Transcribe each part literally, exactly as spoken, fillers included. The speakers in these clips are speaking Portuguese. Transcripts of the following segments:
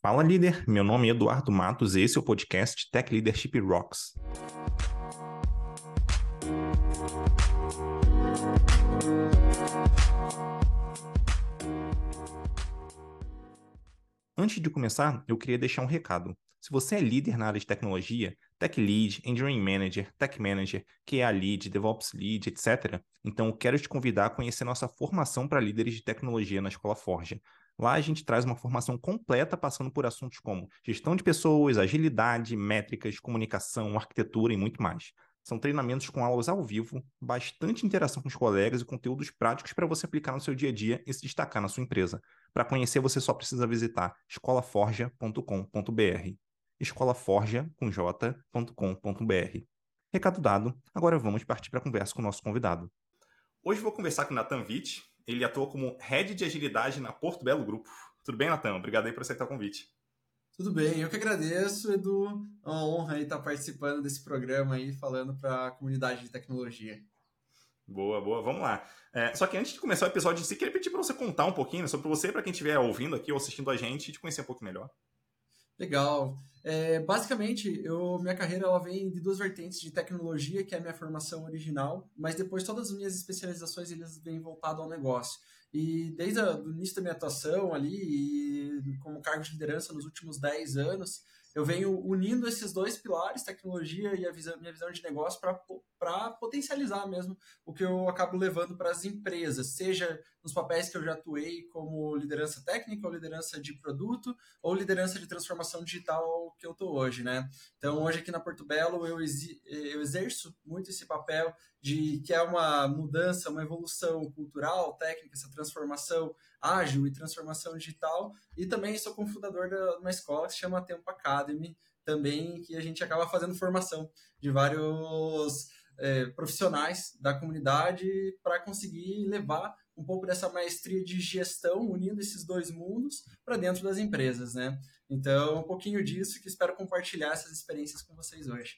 Fala, líder. Meu nome é Eduardo Matos e esse é o podcast Tech Leadership Rocks. Antes de começar, eu queria deixar um recado. Se você é líder na área de tecnologia, Tech Lead, Engineering Manager, Tech Manager, Q A Lead, DevOps Lead, etcétera, então eu quero te convidar a conhecer nossa formação para líderes de tecnologia na Escola Forja. Lá a gente traz uma formação completa passando por assuntos como gestão de pessoas, agilidade, métricas, comunicação, arquitetura e muito mais. São treinamentos com aulas ao vivo, bastante interação com os colegas e conteúdos práticos para você aplicar no seu dia a dia e se destacar na sua empresa. Para conhecer, você só precisa visitar escola forja ponto com ponto b r. escolaforja com j ponto com ponto b r. Recado dado, agora vamos partir para a conversa com o nosso convidado. Hoje vou conversar com o Nathan Witt. Ele atua como Head de Agilidade na Porto Belo Grupo. Tudo bem, Nathan? Obrigado aí por aceitar o convite. Tudo bem, eu que agradeço, Edu. É uma honra aí estar participando desse programa aí, falando para a comunidade de tecnologia. Boa, boa, vamos lá. É, só que antes de começar o episódio em si, queria pedir para você contar um pouquinho sobre você, para quem estiver ouvindo aqui ou assistindo a gente, e te conhecer um pouco melhor. Legal. É, basicamente, eu, minha carreira ela vem de duas vertentes de tecnologia, que é a minha formação original, mas depois todas as minhas especializações eles vêm voltado ao negócio. E desde o início da minha atuação ali, e como cargo de liderança nos últimos dez anos, eu venho unindo esses dois pilares, tecnologia e a visão, minha visão de negócio, para potencializar mesmo o que eu acabo levando para as empresas, seja nos papéis que eu já atuei como liderança técnica ou liderança de produto, ou liderança de transformação digital que eu estou hoje, né? Então, hoje aqui na Porto Belo, eu, eu exerço muito esse papel de que é uma mudança, uma evolução cultural, técnica, essa transformação ágil e transformação digital, e também sou cofundador de uma escola que se chama Tempo Academy, também, que a gente acaba fazendo formação de vários é, profissionais da comunidade para conseguir levar um pouco dessa maestria de gestão, unindo esses dois mundos para dentro das empresas, né? Então, um pouquinho disso que espero compartilhar essas experiências com vocês hoje.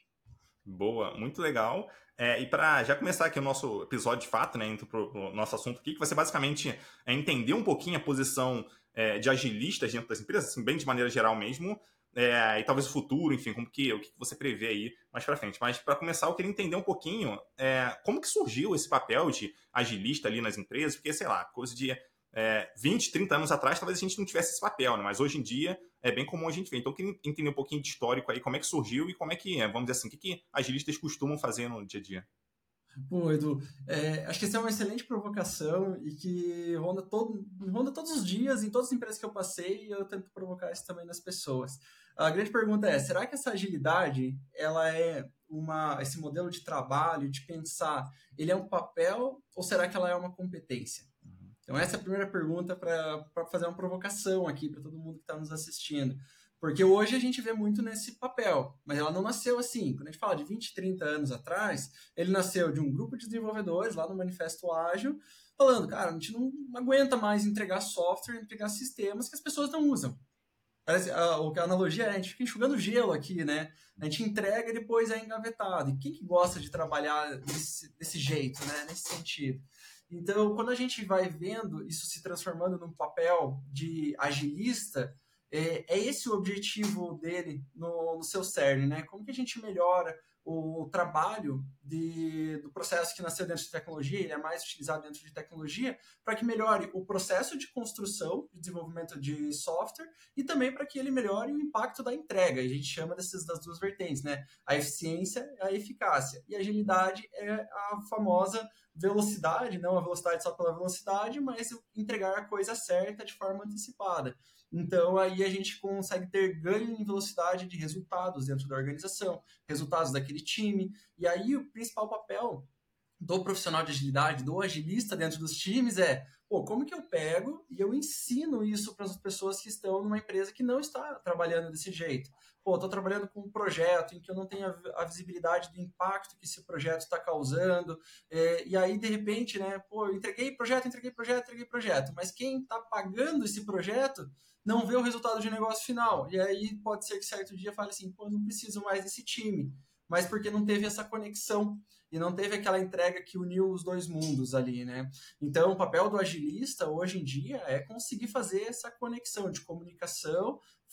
Boa, muito legal. É, e para já começar aqui o nosso episódio de fato, né, indo para o nosso assunto aqui, que vai ser basicamente é, entender um pouquinho a posição é, de agilistas dentro das empresas, assim, bem de maneira geral mesmo, é, e talvez o futuro, enfim, como que, o que você prevê aí mais para frente. Mas para começar, eu queria entender um pouquinho é, como que surgiu esse papel de agilista ali nas empresas, porque, sei lá, coisa de é, vinte, trinta anos atrás, talvez a gente não tivesse esse papel, né? Mas hoje em dia é bem comum a gente ver. Então, eu queria entender um pouquinho de histórico aí, como é que surgiu e como é que, vamos dizer assim, o que, que agilistas costumam fazer no dia a dia. Pô, Edu, é, acho que essa é uma excelente provocação e que ronda, todo, ronda todos os dias, em todas as empresas que eu passei, e eu tento provocar isso também nas pessoas. A grande pergunta é, será que essa agilidade, ela é uma, esse modelo de trabalho, de pensar, ele é um papel ou será que ela é uma competência? Então, essa é a primeira pergunta para fazer uma provocação aqui para todo mundo que está nos assistindo. Porque hoje a gente vê muito nesse papel, mas ela não nasceu assim. Quando a gente fala de vinte, trinta anos atrás, ele nasceu de um grupo de desenvolvedores lá no Manifesto Ágil, falando, cara, a gente não aguenta mais entregar software, entregar sistemas que as pessoas não usam. Parece, a, a analogia é, a gente fica enxugando gelo aqui, né? A gente entrega e depois é engavetado. E quem que gosta de trabalhar desse, desse jeito, né? Nesse sentido? Então, quando a gente vai vendo isso se transformando num papel de agilista, é, é esse o objetivo dele no, no seu cerne, né? Como que a gente melhora o trabalho de, do processo que nasceu dentro de tecnologia, ele é mais utilizado dentro de tecnologia, para que melhore o processo de construção, de desenvolvimento de software, e também para que ele melhore o impacto da entrega. A gente chama dessas das duas vertentes, né? A eficiência e a eficácia. E a agilidade é a famosa velocidade, não a velocidade só pela velocidade, mas entregar a coisa certa de forma antecipada. Então, aí a gente consegue ter ganho em velocidade de resultados dentro da organização, resultados daquele time. E aí, o principal papel do profissional de agilidade, do agilista dentro dos times é, pô, como que eu pego e eu ensino isso para as pessoas que estão numa empresa que não está trabalhando desse jeito? Pô, estou trabalhando com um projeto em que eu não tenho a visibilidade do impacto que esse projeto está causando, é, e aí, de repente, né, pô, eu entreguei projeto, entreguei projeto, entreguei projeto, mas quem está pagando esse projeto não vê o resultado de negócio final. E aí pode ser que certo dia fale assim, pô, não preciso mais desse time, mas porque não teve essa conexão e não teve aquela entrega que uniu os dois mundos ali, né? Então, o papel do agilista, hoje em dia, é conseguir fazer essa conexão de comunicação,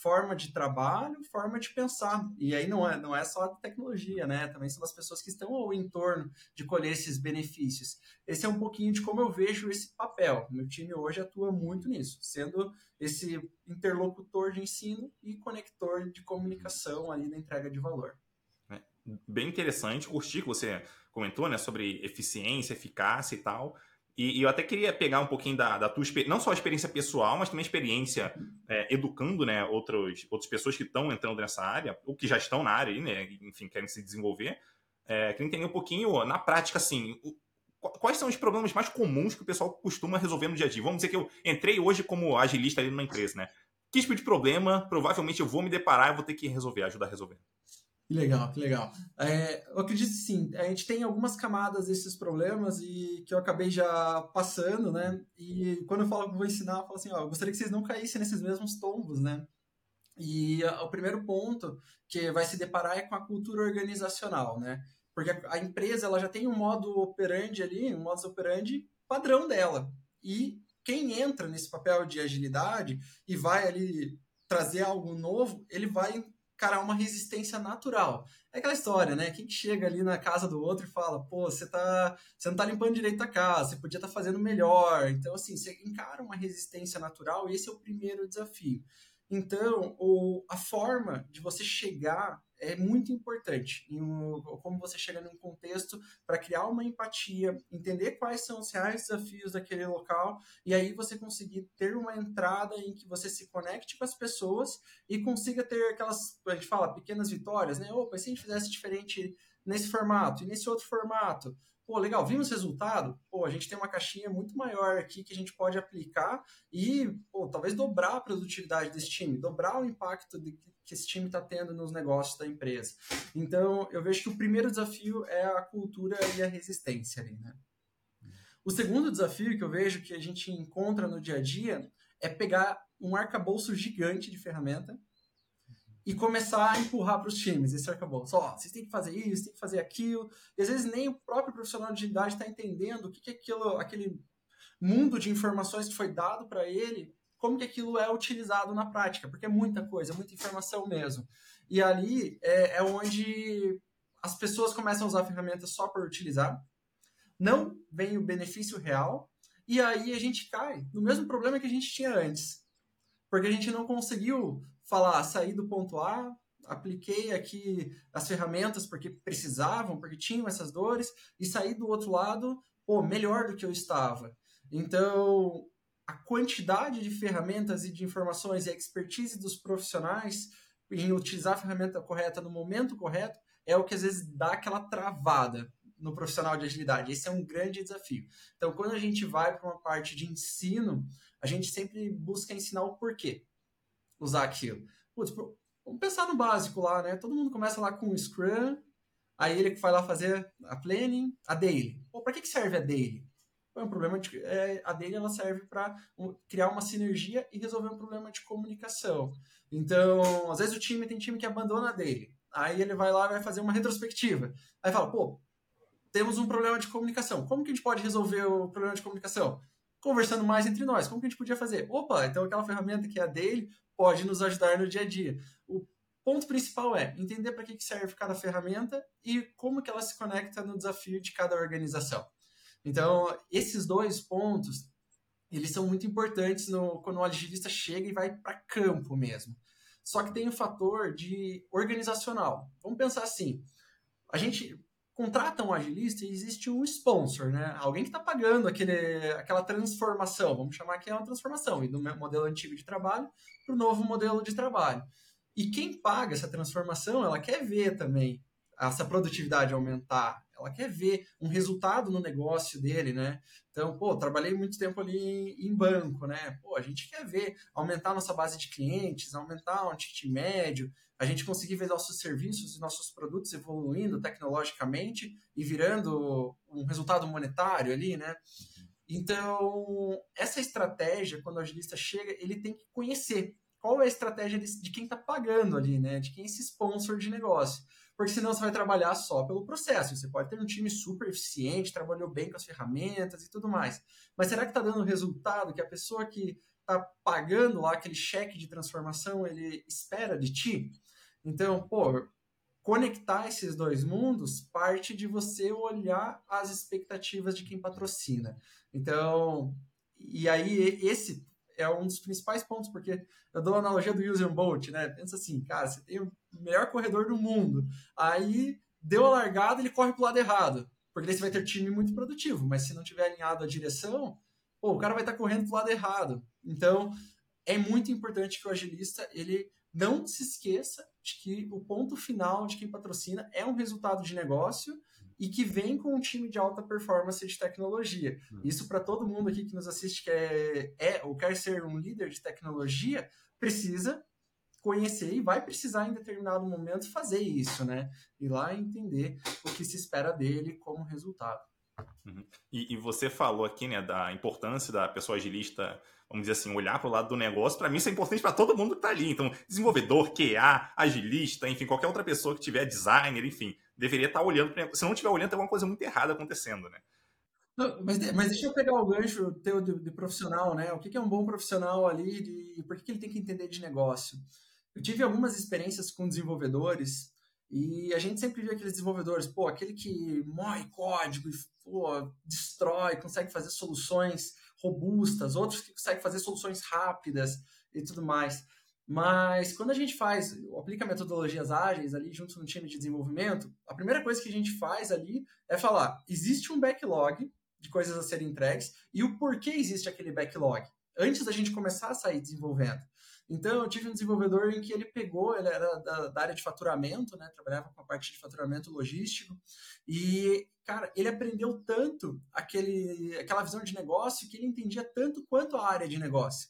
forma de trabalho, forma de pensar. E aí não é, não é só a tecnologia, né? Também são as pessoas que estão ao entorno de colher esses benefícios. Esse é um pouquinho de como eu vejo esse papel. Meu time hoje atua muito nisso, sendo esse interlocutor de ensino e conector de comunicação ali na entrega de valor. É, bem interessante, curti que você comentou, né, sobre eficiência, eficácia e tal. E, e eu até queria pegar um pouquinho da, da tua experiência, não só a experiência pessoal, mas também a experiência é, educando, né, outros, outras pessoas que estão entrando nessa área, ou que já estão na área, aí, né, enfim, querem se desenvolver. É, queria entender um pouquinho, na prática, assim, o, quais são os problemas mais comuns que o pessoal costuma resolver no dia a dia? Vamos dizer que eu entrei hoje como agilista ali numa empresa, né? Que tipo de problema provavelmente eu vou me deparar e vou ter que resolver, ajudar a resolver? Que legal, que legal. É, eu acredito que sim, a gente tem algumas camadas desses problemas e que eu acabei já passando, né? E quando eu falo que vou ensinar, eu falo assim, ó, eu gostaria que vocês não caíssem nesses mesmos tombos, né? E a, o primeiro ponto que vai se deparar é com a cultura organizacional, né? Porque a, a empresa ela já tem um modo operandi ali, um modus operandi padrão dela. E quem entra nesse papel de agilidade e vai ali trazer algo novo, ele vai encarar uma resistência natural. É aquela história, né? Quem chega ali na casa do outro e fala, pô, você tá, você não tá limpando direito a casa, você podia estar fazendo melhor. Então, assim, você encara uma resistência natural e esse é o primeiro desafio. Então, o, a forma de você chegar é muito importante. Em um, como você chega num contexto para criar uma empatia, entender quais são os reais desafios daquele local, e aí você conseguir ter uma entrada em que você se conecte com as pessoas e consiga ter aquelas, a gente fala, pequenas vitórias, né? Opa, se a gente fizesse diferente nesse formato e nesse outro formato, pô, legal, vimos resultado? Pô, a gente tem uma caixinha muito maior aqui que a gente pode aplicar e, pô, talvez dobrar a produtividade desse time, dobrar o impacto de, que esse time está tendo nos negócios da empresa. Então, eu vejo que o primeiro desafio é a cultura e a resistência ali, né? O segundo desafio que eu vejo que a gente encontra no dia a dia é pegar um arcabouço gigante de ferramenta e começar a empurrar para os times esse arcabouço. Ó, vocês têm que fazer isso, têm que fazer aquilo. E às vezes nem o próprio profissional de agilidade está entendendo o que, que é aquilo, aquele mundo de informações que foi dado para ele, como que aquilo é utilizado na prática, porque é muita coisa, é muita informação mesmo. E ali é, é onde as pessoas começam a usar a ferramenta só por utilizar, não vem o benefício real, e aí a gente cai no mesmo problema que a gente tinha antes, porque a gente não conseguiu falar, sair do ponto A, apliquei aqui as ferramentas porque precisavam, porque tinham essas dores, e saí do outro lado, pô, melhor do que eu estava. Então, a quantidade de ferramentas e de informações e a expertise dos profissionais em utilizar a ferramenta correta no momento correto é o que às vezes dá aquela travada no profissional de agilidade. Esse é um grande desafio. Então, quando a gente vai para uma parte de ensino, a gente sempre busca ensinar o porquê usar aquilo. Putz, vamos pensar no básico lá, né? Todo mundo começa lá com o Scrum, aí ele vai lá fazer a planning, a daily. Pô, para que, que serve a daily? É um problema de, é, a daily ela serve para um, criar uma sinergia e resolver um problema de comunicação. Então, às vezes o time tem time que abandona a daily. Aí ele vai lá e vai fazer uma retrospectiva. Aí fala, pô, temos um problema de comunicação. Como que a gente pode resolver o problema de comunicação? Conversando mais entre nós. Como que a gente podia fazer? Opa, então aquela ferramenta que é a daily pode nos ajudar no dia a dia. O ponto principal é entender para que serve cada ferramenta e como que ela se conecta no desafio de cada organização. Então, esses dois pontos, eles são muito importantes no, quando o agilista chega e vai para campo mesmo. Só que tem o fator de organizacional. Vamos pensar assim, a gente contrata um agilista e existe um sponsor, né? Alguém que está pagando aquele, aquela transformação, vamos chamar que é uma transformação, e do modelo antigo de trabalho para o novo modelo de trabalho. E quem paga essa transformação, ela quer ver também essa produtividade aumentar, ela quer ver um resultado no negócio dele, né? Então, pô, trabalhei muito tempo ali em banco, né? Pô, a gente quer ver aumentar a nossa base de clientes, aumentar o ticket médio, a gente conseguir ver nossos serviços e nossos produtos evoluindo tecnologicamente e virando um resultado monetário ali, né? Então, essa estratégia, quando o agilista chega, ele tem que conhecer qual é a estratégia de quem está pagando ali, né? De quem é esse sponsor de negócio. Porque senão você vai trabalhar só pelo processo. Você pode ter um time super eficiente, trabalhou bem com as ferramentas e tudo mais. Mas será que está dando o resultado que a pessoa que está pagando lá aquele cheque de transformação, ele espera de ti. Então, pô, conectar esses dois mundos parte de você olhar as expectativas de quem patrocina. Então, e aí esse é um dos principais pontos, porque eu dou a analogia do Usain Bolt, né? Pensa assim, cara, você tem o melhor corredor do mundo, aí deu a largada, ele corre pro lado errado, porque daí você vai ter time muito produtivo, mas se não tiver alinhado a direção, pô, o cara vai estar correndo pro lado errado. Então, é muito importante que o agilista, ele não se esqueça de que o ponto final de quem patrocina é um resultado de negócio e que vem com um time de alta performance de tecnologia. Isso para todo mundo aqui que nos assiste que é, é ou quer ser um líder de tecnologia, precisa conhecer e vai precisar em determinado momento fazer isso, né? Ir lá e entender o que se espera dele como resultado. Uhum. E, e você falou aqui, né, da importância da pessoa agilista, vamos dizer assim, olhar para o lado do negócio. Para mim isso é importante para todo mundo que está ali. Então, desenvolvedor, Q A, agilista, enfim, qualquer outra pessoa que tiver designer, enfim, deveria estar olhando para o negócio. Se não estiver olhando, tem alguma coisa muito errada acontecendo, né? Não, mas, mas deixa eu pegar o gancho teu de, de profissional, né? O que, que é um bom profissional ali de, e por que, que ele tem que entender de negócio? Eu tive algumas experiências com desenvolvedores e a gente sempre vê aqueles desenvolvedores, pô, aquele que morre código e pô, destrói, consegue fazer soluções robustas, outros que conseguem fazer soluções rápidas e tudo mais. Mas quando a gente faz, aplica metodologias ágeis ali junto no time de desenvolvimento, a primeira coisa que a gente faz ali é falar, existe um backlog de coisas a serem entregues e o porquê existe aquele backlog, antes da gente começar a sair desenvolvendo. Então, eu tive um desenvolvedor em que ele pegou, ele era da, da área de faturamento, né, trabalhava com a parte de faturamento logístico, e, cara, ele aprendeu tanto aquele, aquela visão de negócio que ele entendia tanto quanto a área de negócio.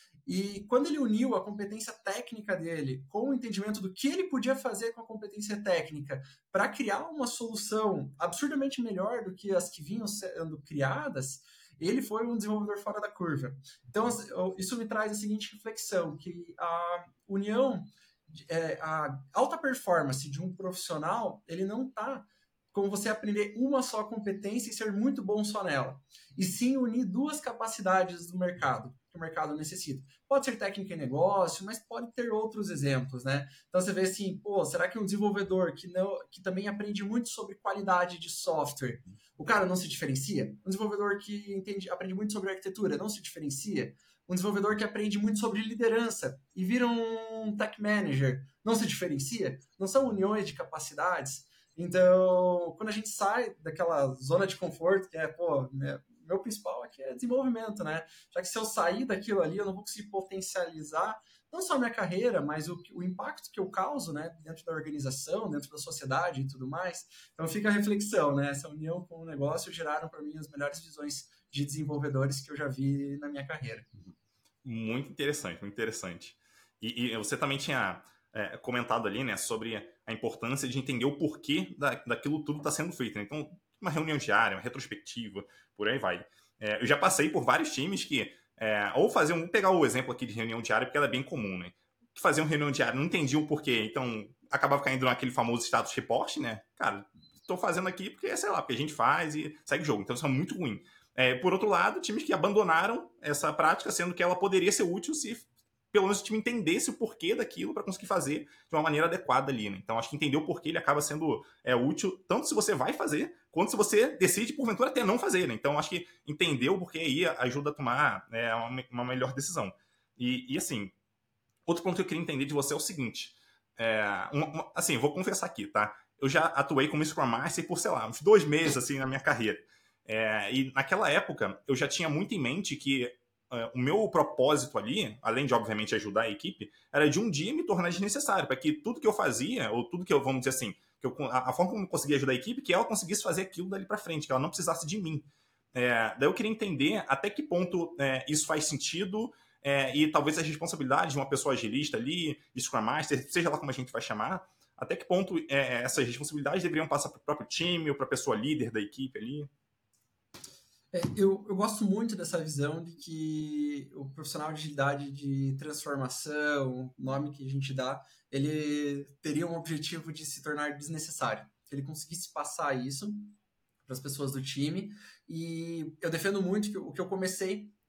E quando ele uniu a competência técnica dele com o entendimento do que ele podia fazer com a competência técnica para criar uma solução absurdamente melhor do que as que vinham sendo criadas, ele foi um desenvolvedor fora da curva. Então, isso me traz a seguinte reflexão, que a união, a alta performance de um profissional, ele não está como você aprender uma só competência e ser muito bom só nela. E sim unir duas capacidades do mercado, que o mercado necessita. Pode ser técnica e negócio, mas pode ter outros exemplos, né? Então você vê assim, pô, será que um desenvolvedor que, não, que também aprende muito sobre qualidade de software, o cara não se diferencia? Um desenvolvedor que entende, aprende muito sobre arquitetura, não se diferencia? Um desenvolvedor que aprende muito sobre liderança e vira um tech manager, não se diferencia? Não são uniões de capacidades? Então, quando a gente sai daquela zona de conforto, que é, pô, meu principal aqui é desenvolvimento, né? Já que se eu sair daquilo ali, eu não vou conseguir potencializar não só a minha carreira, mas o, o impacto que eu causo, né, dentro da organização, dentro da sociedade e tudo mais. Então fica a reflexão, né? Essa união com o negócio geraram para mim as melhores visões de desenvolvedores que eu já vi na minha carreira. Muito interessante, muito interessante. E, e você também tinha é, comentado ali, né, sobre a importância de entender o porquê da, daquilo tudo está sendo feito, né? Então, uma reunião diária, uma retrospectiva, por aí vai. É, eu já passei por vários times que, é, ou faziam, vou pegar o exemplo aqui de reunião diária, porque ela é bem comum, né? Que faziam reunião diária, não entendiam o porquê, então acabava caindo naquele famoso status report, né? Cara, estou fazendo aqui porque, sei lá, porque a gente faz e segue o jogo, então isso é muito ruim. É, por outro lado, times que abandonaram essa prática, sendo que ela poderia ser útil se pelo menos o time entendesse o porquê daquilo para conseguir fazer de uma maneira adequada ali, né? Então, acho que entender o porquê ele acaba sendo é, útil, tanto se você vai fazer, quanto se você decide, porventura, até não fazer, né? Então, acho que entender o porquê aí ajuda a tomar é, uma, uma melhor decisão. E, e, assim, outro ponto que eu queria entender de você é o seguinte, é, uma, uma, assim, vou confessar aqui, tá? Eu já atuei como Scrum Master por, sei lá, uns dois meses, assim, na minha carreira. É, e naquela época, eu já tinha muito em mente que uh, o meu propósito ali, além de, obviamente, ajudar a equipe, era de um dia me tornar desnecessário, para que tudo que eu fazia, ou tudo que eu, vamos dizer assim, que eu, a, a forma como eu conseguia ajudar a equipe, que ela conseguisse fazer aquilo dali para frente, que ela não precisasse de mim. É, daí eu queria entender até que ponto é, isso faz sentido é, e talvez a responsabilidade de uma pessoa agilista ali, de Scrum Master, seja lá como a gente vai chamar, até que ponto é, essas responsabilidades deveriam passar para o próprio time ou para a pessoa líder da equipe ali. É, eu, eu gosto muito dessa visão de que o profissional de agilidade de transformação, o nome que a gente dá, ele teria um objetivo de se tornar desnecessário. Se ele conseguisse passar isso para as pessoas do time. E eu defendo muito que o que eu comecei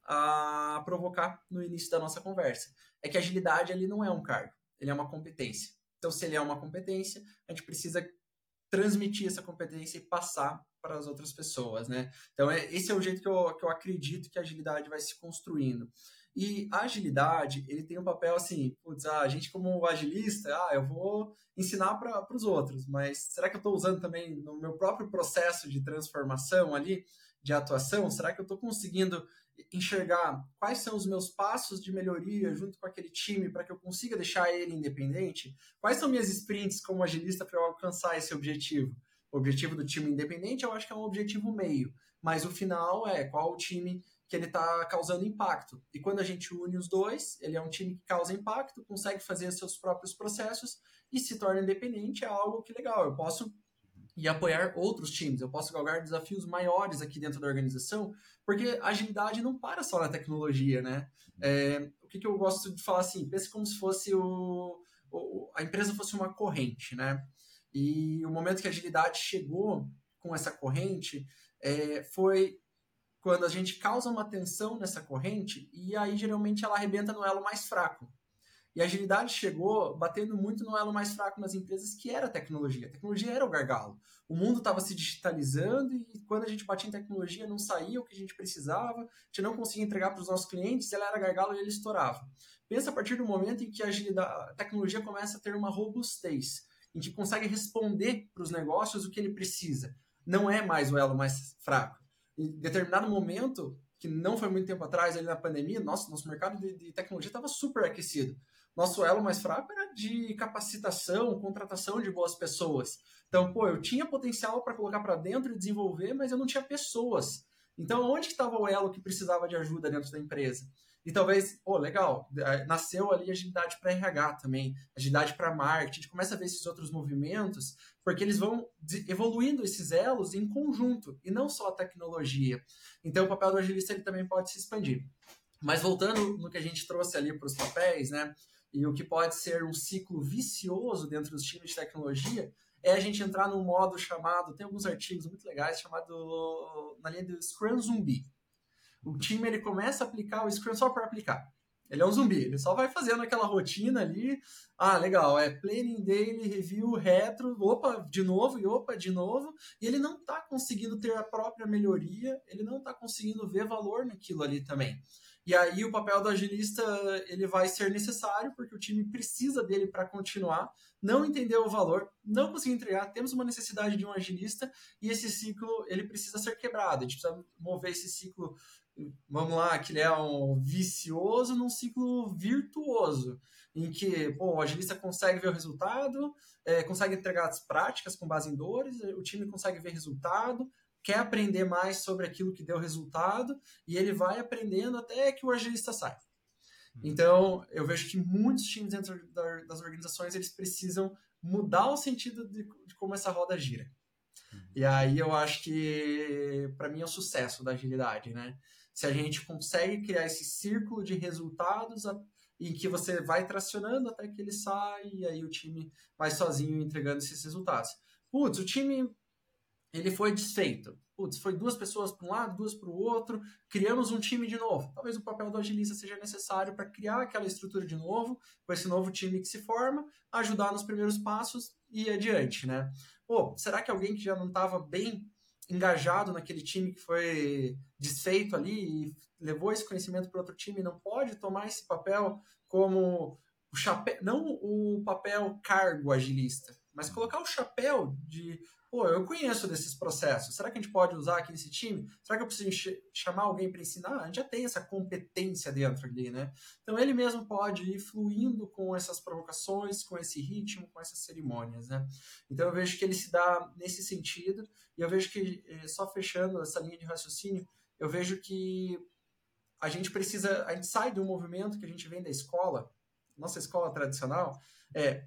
a provocar no início da nossa conversa. É que a agilidade ele não é um cargo, ele é uma competência. Então, se ele é uma competência, a gente precisa transmitir essa competência e passar para as outras pessoas, né? Então, é, esse é o jeito que eu, que eu acredito que a agilidade vai se construindo. E a agilidade, ele tem um papel assim, putz, ah, a gente como agilista, ah, eu vou ensinar para os outros, mas será que eu estou usando também no meu próprio processo de transformação ali, de atuação? Será que eu estou conseguindo enxergar quais são os meus passos de melhoria junto com aquele time para que eu consiga deixar ele independente? Quais são minhas sprints como agilista para eu alcançar esse objetivo? O objetivo do time independente eu acho que é um objetivo meio, mas o final é qual o time que ele está causando impacto. E quando a gente une os dois, ele é um time que causa impacto, consegue fazer seus próprios processos e se torna independente, é algo que legal. Eu posso e apoiar outros times. Eu posso galgar desafios maiores aqui dentro da organização, porque a agilidade não para só na tecnologia, né? É, o que, que eu gosto de falar assim, pense como se fosse o, o, a empresa fosse uma corrente, né? E o momento que a agilidade chegou com essa corrente é, foi quando a gente causa uma tensão nessa corrente e aí geralmente ela arrebenta no elo mais fraco. E a agilidade chegou batendo muito no elo mais fraco nas empresas, que era a tecnologia. A tecnologia era o gargalo. O mundo estava se digitalizando e quando a gente batia em tecnologia não saía o que a gente precisava, a gente não conseguia entregar para os nossos clientes, ela era gargalo e ele estourava. Pensa a partir do momento em que a, agilidade, a tecnologia começa a ter uma robustez, em que consegue responder para os negócios o que ele precisa. Não é mais o elo mais fraco. Em determinado momento, que não foi muito tempo atrás, ali na pandemia, nossa, nosso mercado de, de tecnologia estava super aquecido. Nosso elo mais fraco era de capacitação, contratação de boas pessoas. Então, pô, eu tinha potencial para colocar para dentro e desenvolver, mas eu não tinha pessoas. Então, onde estava o elo que precisava de ajuda dentro da empresa? E talvez, pô, legal, nasceu ali agilidade para R H também, agilidade para marketing, a gente começa a ver esses outros movimentos, porque eles vão evoluindo esses elos em conjunto, e não só a tecnologia. Então, o papel do agilista ele também pode se expandir. Mas voltando no que a gente trouxe ali para os papéis, né, e o que pode ser um ciclo vicioso dentro dos times de tecnologia, é a gente entrar num modo chamado, tem alguns artigos muito legais, chamado na linha do Scrum Zumbi. O time ele começa a aplicar o Scrum só para aplicar. Ele é um zumbi, ele só vai fazendo aquela rotina ali. Ah, legal, é planning, daily, review, retro, opa, de novo, e opa, de novo. E ele não está conseguindo ter a própria melhoria, ele não está conseguindo ver valor naquilo ali também. E aí o papel do agilista ele vai ser necessário, porque o time precisa dele para continuar, não entendeu o valor, não conseguiu entregar, temos uma necessidade de um agilista, e esse ciclo ele precisa ser quebrado, a gente precisa mover esse ciclo, vamos lá, que ele é um vicioso num ciclo virtuoso, em que pô, o agilista consegue ver o resultado, é, consegue entregar as práticas com base em dores, o time consegue ver resultado, quer aprender mais sobre aquilo que deu resultado, e ele vai aprendendo até que o agilista sai. Então, eu vejo que muitos times dentro das organizações, eles precisam mudar o sentido de, de como essa roda gira. E aí eu acho que, para mim, é o sucesso da agilidade, né? Se a gente consegue criar esse círculo de resultados a, em que você vai tracionando até que ele sai, e aí o time vai sozinho entregando esses resultados. Putz, o time ele foi desfeito. Putz, foi duas pessoas para um lado, duas para o outro, criamos um time de novo. Talvez o papel do agilista seja necessário para criar aquela estrutura de novo, com esse novo time que se forma, ajudar nos primeiros passos e ir adiante, né? Pô, será que alguém que já não estava bem engajado naquele time que foi desfeito ali e levou esse conhecimento para outro time não pode tomar esse papel como o chapéu, não o papel cargo agilista, mas colocar o chapéu de pô, eu conheço desses processos, será que a gente pode usar aqui nesse time? Será que eu preciso chamar alguém para ensinar? A gente já tem essa competência dentro ali, né? Então ele mesmo pode ir fluindo com essas provocações, com esse ritmo, com essas cerimônias, né? Então eu vejo que ele se dá nesse sentido, e eu vejo que, só fechando essa linha de raciocínio, eu vejo que a gente precisa, a gente sai de um movimento que a gente vem da escola, nossa escola tradicional, é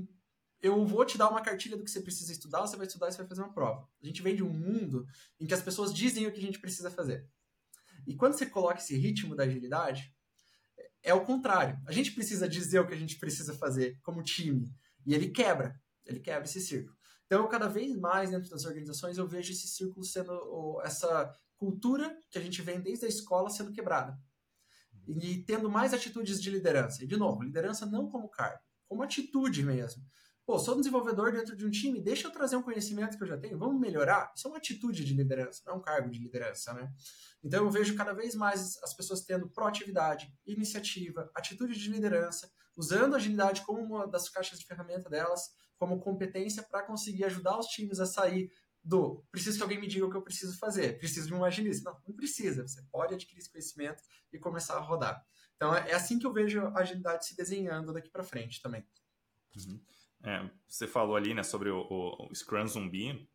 eu vou te dar uma cartilha do que você precisa estudar, você vai estudar e você vai fazer uma prova. A gente vem de um mundo em que as pessoas dizem o que a gente precisa fazer. E quando você coloca esse ritmo da agilidade, é o contrário. A gente precisa dizer o que a gente precisa fazer como time. E ele quebra. Ele quebra esse círculo. Então, cada vez mais dentro das organizações eu vejo esse círculo sendo, essa cultura que a gente vem desde a escola sendo quebrada. E tendo mais atitudes de liderança. E, de novo, liderança não como cargo, como atitude mesmo. Pô, sou desenvolvedor dentro de um time, deixa eu trazer um conhecimento que eu já tenho, vamos melhorar? Isso é uma atitude de liderança, não é um cargo de liderança, né? Então eu vejo cada vez mais as pessoas tendo proatividade, iniciativa, atitude de liderança, usando a agilidade como uma das caixas de ferramenta delas, como competência para conseguir ajudar os times a sair do preciso que alguém me diga o que eu preciso fazer, preciso de um agilista. Não, não precisa, você pode adquirir esse conhecimento e começar a rodar. Então é assim que eu vejo a agilidade se desenhando daqui para frente também. Uhum. É, você falou ali, né, sobre o, o, o Scrum Zumbi.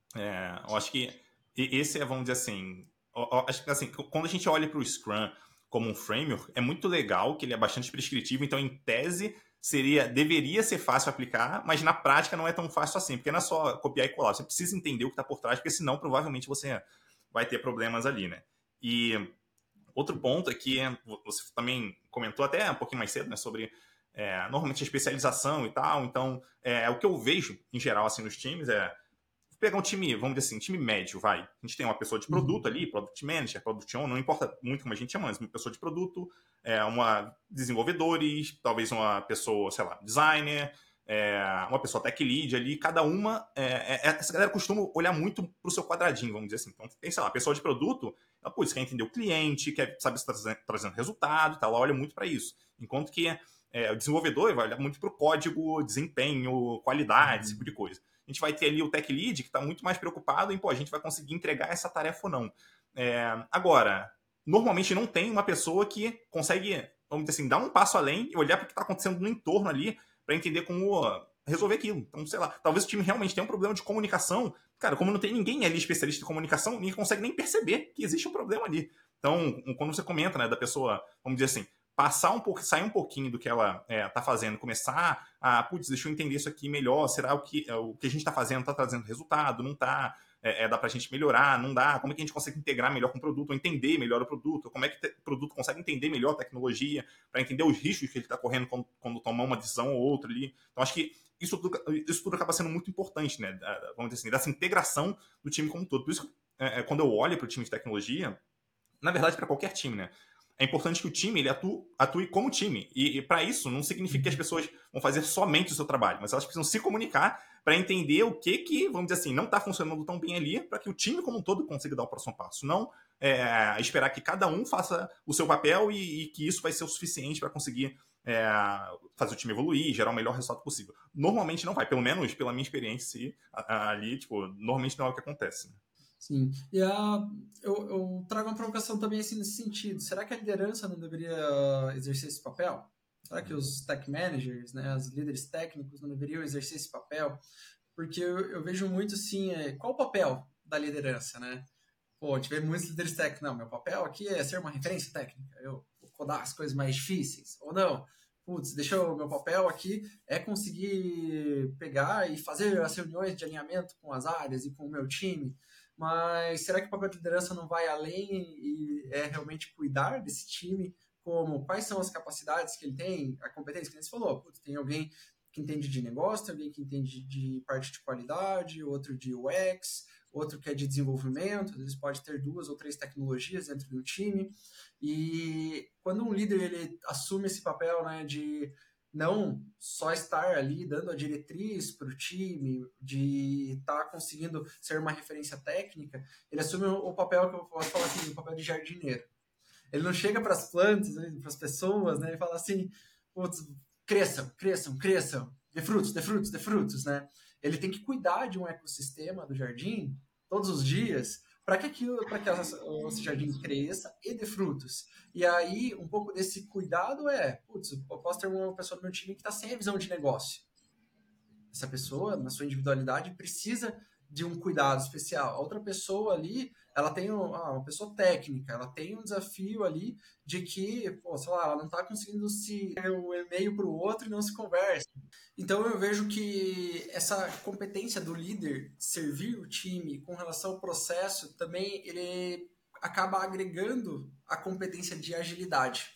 É, eu acho que esse é, vamos dizer assim, acho que assim, quando a gente olha para o Scrum como um framework, é muito legal que ele é bastante prescritivo, então em tese seria, deveria ser fácil aplicar, mas na prática não é tão fácil assim, porque não é só copiar e colar, você precisa entender o que está por trás, porque senão provavelmente você vai ter problemas ali, né? E outro ponto é que você também comentou até um pouquinho mais cedo, né, sobre é, normalmente a especialização e tal, então é, o que eu vejo em geral assim nos times é pegar um time, vamos dizer assim, um time médio, vai. A gente tem uma pessoa de produto uhum. ali, product manager, product owner, não importa muito como a gente chama, mas uma pessoa de produto, é, uma desenvolvedores, talvez uma pessoa, sei lá, designer, é, uma pessoa tech lead ali, cada uma, é, é, essa galera costuma olhar muito pro seu quadradinho, vamos dizer assim. Então, tem, sei lá, a pessoa de produto, ela, putz, quer entender o cliente, quer saber se está trazendo, trazendo resultado, tá, ela olha muito para isso. Enquanto que é, o desenvolvedor vai olhar muito pro código, desempenho, qualidade, uhum. esse tipo de coisa. A gente vai ter ali o tech lead que está muito mais preocupado em, pô, a gente vai conseguir entregar essa tarefa ou não. É, agora, normalmente não tem uma pessoa que consegue, vamos dizer assim, dar um passo além e olhar para o que está acontecendo no entorno ali para entender como resolver aquilo. Então, sei lá, talvez o time realmente tenha um problema de comunicação. Cara, como não tem ninguém ali especialista em comunicação, ninguém consegue nem perceber que existe um problema ali. Então, quando você comenta, né, da pessoa, vamos dizer assim, passar um pouco, sair um pouquinho do que ela está é, fazendo, começar a, putz, deixa eu entender isso aqui melhor, será o que, o que a gente está fazendo está trazendo resultado, não está, é, é, dá para a gente melhorar, não dá, como é que a gente consegue integrar melhor com o produto, ou entender melhor o produto, como é que o produto consegue entender melhor a tecnologia, para entender os riscos que ele está correndo quando, quando tomar uma decisão ou outra ali. Então, acho que isso tudo, isso tudo acaba sendo muito importante, né, vamos dizer assim, dessa integração do time como um todo. Por isso, é, quando eu olho para o time de tecnologia, na verdade, para qualquer time, né, é importante que o time ele atue, atue como time. E, e para isso, não significa que as pessoas vão fazer somente o seu trabalho, mas elas precisam se comunicar para entender o que, que, vamos dizer assim, não está funcionando tão bem ali, para que o time como um todo consiga dar o próximo passo. Não é, esperar que cada um faça o seu papel e, e que isso vai ser o suficiente para conseguir é, fazer o time evoluir, gerar o melhor resultado possível. Normalmente não vai, pelo menos pela minha experiência ali, tipo, normalmente não é o que acontece. Né? Sim. E a, eu, eu trago uma provocação também assim, nesse sentido. Será que a liderança não deveria exercer esse papel? Será que os tech managers, né, os líderes técnicos não deveriam exercer esse papel? Porque eu, eu vejo muito assim, é, qual o papel da liderança, né? Pô, a gente vê muitos líderes técnicos. Não, meu papel aqui é ser uma referência técnica. Eu vou codar as coisas mais difíceis. Ou não, putz, deixa eu, meu papel aqui é conseguir pegar e fazer as reuniões de alinhamento com as áreas e com o meu time. Mas será que o papel de liderança não vai além e é realmente cuidar desse time? Como, quais são as capacidades que ele tem, a competência que você falou? Putz, tem alguém que entende de negócio, tem alguém que entende de parte de qualidade, outro de U X, outro que é de desenvolvimento, às vezes pode ter duas ou três tecnologias dentro do time. E quando um líder ele assume esse papel, né, de não só estar ali dando a diretriz para o time, de estar tá conseguindo ser uma referência técnica, ele assume o papel que eu posso falar assim, o papel de jardineiro. Ele não chega para as plantas, né, para as pessoas, né, e fala assim, cresçam, cresçam, cresçam, dê frutos, dê frutos, dê frutos, né? Ele tem que cuidar de um ecossistema do jardim todos os dias para que aquilo, para que esse jardim cresça e dê frutos. E aí, um pouco desse cuidado é, putz, eu posso ter uma pessoa no meu time que está sem a visão de negócio. Essa pessoa, na sua individualidade, precisa de um cuidado especial. A outra pessoa ali, ela tem um, ah, uma pessoa técnica, ela tem um desafio ali de que, pô, sei lá, ela não está conseguindo se o e-mail para o outro e não se conversa. Então eu vejo que essa competência do líder servir o time com relação ao processo também ele acaba agregando a competência de agilidade.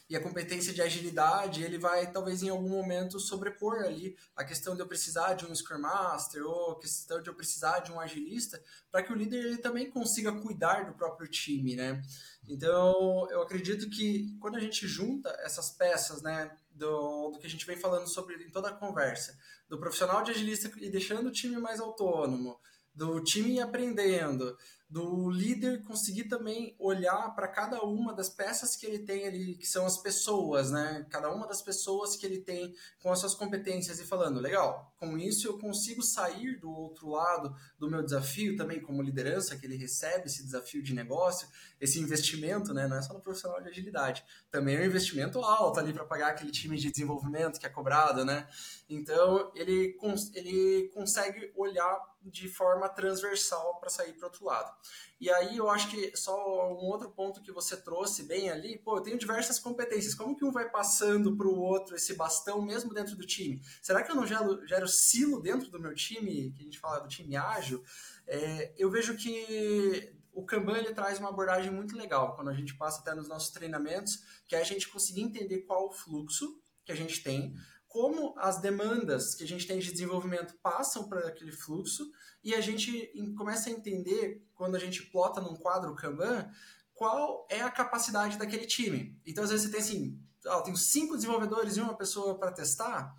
E a competência de agilidade, ele vai talvez em algum momento sobrepor ali a questão de eu precisar de um Scrum Master ou a questão de eu precisar de um agilista, para que o líder ele também consiga cuidar do próprio time, né? Então, eu acredito que quando a gente junta essas peças, né, do, do que a gente vem falando sobre em toda a conversa, do profissional de agilista e deixando o time mais autônomo, do time aprendendo, do líder conseguir também olhar para cada uma das peças que ele tem ali, que são as pessoas, né? Cada uma das pessoas que ele tem com as suas competências e falando, legal, com isso eu consigo sair do outro lado do meu desafio também como liderança, que ele recebe esse desafio de negócio, esse investimento, né? Não é só no profissional de agilidade, também é um investimento alto ali para pagar aquele time de desenvolvimento que é cobrado, né? Então, ele, cons- ele consegue olhar de forma transversal para sair para o outro lado. E aí eu acho que só um outro ponto que você trouxe bem ali, pô, eu tenho diversas competências, como que um vai passando para o outro esse bastão mesmo dentro do time? Será que eu não gero, gero silo dentro do meu time, que a gente fala do time ágil? É, eu vejo que o Kanban ele traz uma abordagem muito legal, quando a gente passa até nos nossos treinamentos, que é a gente conseguir entender qual o fluxo que a gente tem, como as demandas que a gente tem de desenvolvimento passam para aquele fluxo e a gente começa a entender, quando a gente plota num quadro Kanban, qual é a capacidade daquele time. Então, às vezes você tem assim, ah, eu tenho cinco desenvolvedores e uma pessoa para testar,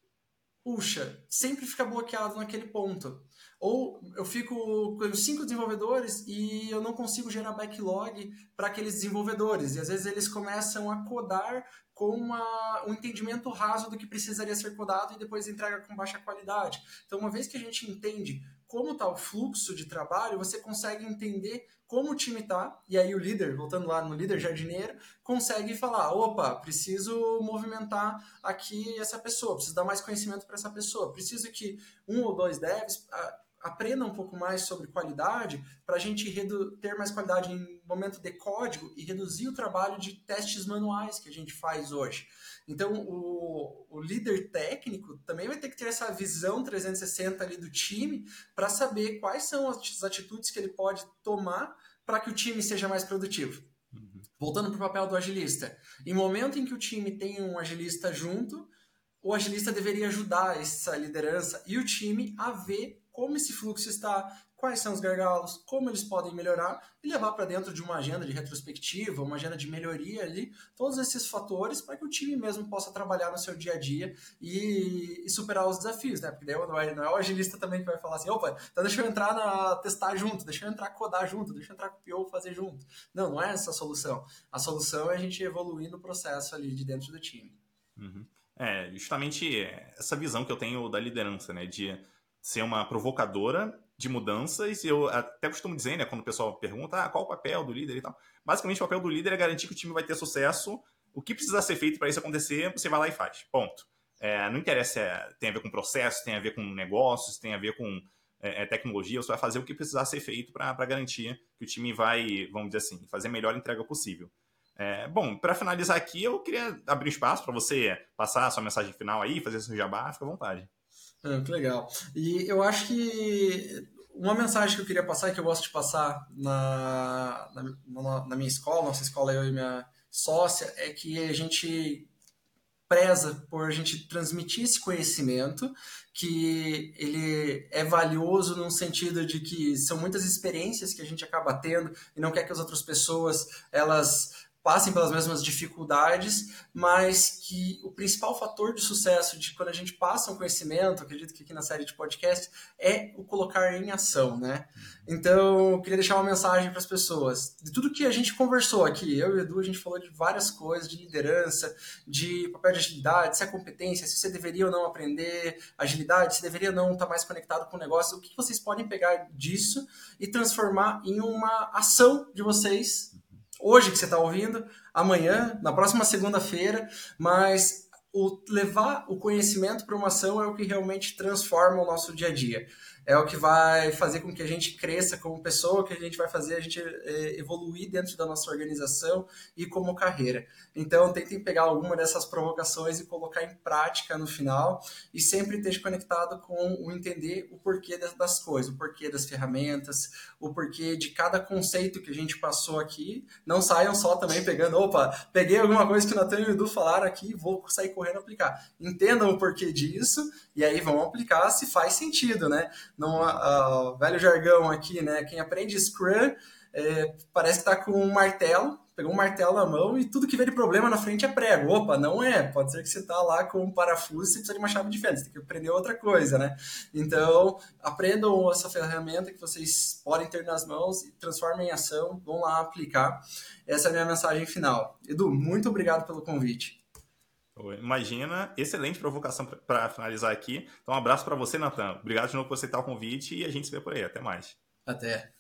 puxa, sempre fica bloqueado naquele ponto. Ou eu fico com cinco desenvolvedores e eu não consigo gerar backlog para aqueles desenvolvedores. E às vezes eles começam a codar com uma, um entendimento raso do que precisaria ser codado e depois entrega com baixa qualidade. Então, uma vez que a gente entende como está o fluxo de trabalho, você consegue entender como o time está, e aí o líder, voltando lá no líder jardineiro, consegue falar, opa, preciso movimentar aqui essa pessoa, preciso dar mais conhecimento para essa pessoa, preciso que um ou dois devs aprenda um pouco mais sobre qualidade para a gente ter mais qualidade em momento de código e reduzir o trabalho de testes manuais que a gente faz hoje. Então, o, o líder técnico também vai ter que ter essa visão trezentos e sessenta ali do time para saber quais são as atitudes que ele pode tomar para que o time seja mais produtivo. Uhum. Voltando para o papel do agilista. Em momento em que o time tem um agilista junto, o agilista deveria ajudar essa liderança e o time a ver como esse fluxo está, quais são os gargalos, como eles podem melhorar e levar para dentro de uma agenda de retrospectiva, uma agenda de melhoria ali, todos esses fatores para que o time mesmo possa trabalhar no seu dia a dia e, e superar os desafios, né? Porque daí não é, não é o agilista também que vai falar assim, opa, então deixa eu entrar na testar junto, deixa eu entrar codar junto, deixa eu entrar com o P O fazer junto. Não, não é essa a solução. A solução é a gente evoluir no processo ali de dentro do time. Uhum. É, justamente essa visão que eu tenho da liderança, né? De ser uma provocadora de mudanças, e eu até costumo dizer, né, quando o pessoal pergunta ah, qual o papel do líder e tal, basicamente o papel do líder é garantir que o time vai ter sucesso, o que precisa ser feito para isso acontecer, você vai lá e faz, ponto. É, não interessa se é, tem a ver com processo, tem a ver com negócios, tem a ver com é, tecnologia, você vai fazer o que precisar ser feito para garantir que o time vai, vamos dizer assim, fazer a melhor entrega possível. É, bom, para finalizar aqui, eu queria abrir espaço para você passar a sua mensagem final aí, fazer seu jabá, fica à vontade. Ah, que legal. E eu acho que uma mensagem que eu queria passar, que eu gosto de passar na, na, na minha escola, nossa escola, eu e minha sócia, é que a gente preza por a gente transmitir esse conhecimento, que ele é valioso no sentido de que são muitas experiências que a gente acaba tendo e não quer que as outras pessoas, elas passem pelas mesmas dificuldades, mas que o principal fator de sucesso de quando a gente passa um conhecimento, acredito que aqui na série de podcast, é o colocar em ação, né? Então, eu queria deixar uma mensagem para as pessoas. De tudo que a gente conversou aqui, eu e o Edu, a gente falou de várias coisas, de liderança, de papel de agilidade, se é competência, se você deveria ou não aprender agilidade, se deveria ou não estar mais conectado com o negócio, o que vocês podem pegar disso e transformar em uma ação de vocês hoje que você está ouvindo, amanhã, na próxima segunda-feira, mas o levar o conhecimento para uma ação é o que realmente transforma o nosso dia a dia. É o que vai fazer com que a gente cresça como pessoa, que a gente vai fazer a gente é, evoluir dentro da nossa organização e como carreira. Então, tentem pegar alguma dessas provocações e colocar em prática no final e sempre esteja conectado com o entender o porquê das coisas, o porquê das ferramentas, o porquê de cada conceito que a gente passou aqui. Não saiam só também pegando, opa, peguei alguma coisa que o Natan e o Edu falaram aqui, vou sair correndo aplicar. Entendam o porquê disso e aí vão aplicar se faz sentido, né? Não, uh, velho jargão aqui, né? Quem aprende Scrum é, parece que está com um martelo, pegou um martelo na mão e tudo que vê de problema na frente é prego. Opa, não é. Pode ser que você está lá com um parafuso e você precisa de uma chave de fenda, você tem que aprender outra coisa, né? Então, aprendam essa ferramenta que vocês podem ter nas mãos e transformem em ação, vão lá aplicar. Essa é a minha mensagem final. Edu, muito obrigado pelo convite. Imagina, excelente provocação para finalizar aqui. Então, um abraço para você, Natan. Obrigado de novo por aceitar o convite e a gente se vê por aí. Até mais. Até.